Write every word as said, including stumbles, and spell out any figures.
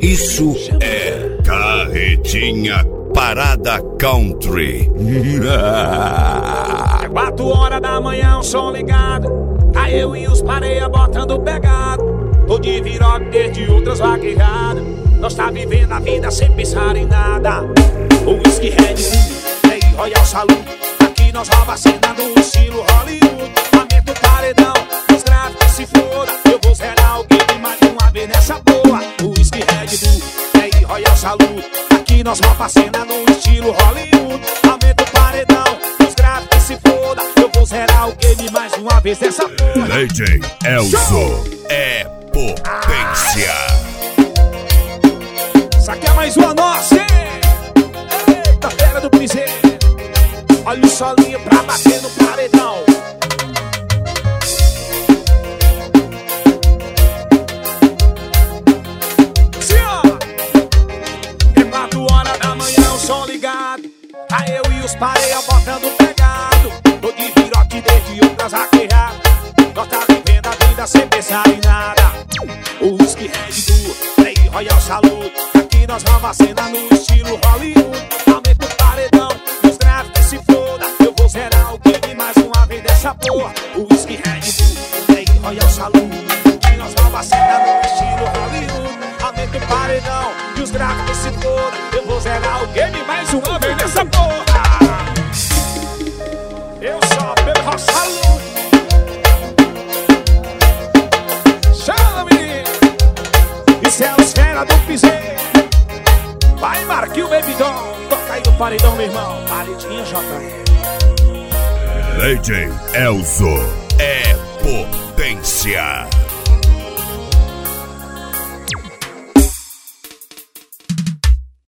Isso é Carretinha Parada Country. É quatro horas da manhã, o som ligado. Tá eu e os pareia botando pegado. Tô de viroque desde outras vaquejadas. Nós tá vivendo a vida sem pensar em nada. O whisky Red Bull, é Royal Salute. Aqui nós rouba a cena no estilo Hollywood. Aumenta o paredão, os gráficos se foda. Eu vou zerar o game mais uma vez nessa boa. O whisky Red Bull, é Royal Salute. Aqui nós rouba a cena no estilo Hollywood. Aumenta o paredão, os gráficos se foda. Eu vou zerar o game mais uma vez nessa porra. D J Elzo é potência. Isso aqui é mais uma nossa, hein? Eita, fera do piseiro. Olha o solinho pra bater no paredão. Sim, ó. É quatro horas da manhã, o som ligado. Tá eu e os pareia botando pegado. Tô de viroque desde outras vaquejadas. Nós tá vivendo a vida sem pensar em nada. O whisky Red Bull, Play Royal Salute. Aqui nós vamos a cena no estilo Hollywood. Aumenta o paredão, os gráficos se foda. Eu vou zerar o game mais uma vez dessa porra. O whisky Red Bull, Play Royal Salute. Aqui nós vamos a cena no estilo Hollywood. Aumenta o paredão e os gráficos se foda. Eu vou zerar o game mais uma vez dessa porra. Eu só pelo Royal Salute. Chama, menino. Isso é os fera do piseiro. Vai, Marquinhos, Baby Doll. Toca aí no paredão, meu irmão. Paredinha, J R. D J Elzo é potência.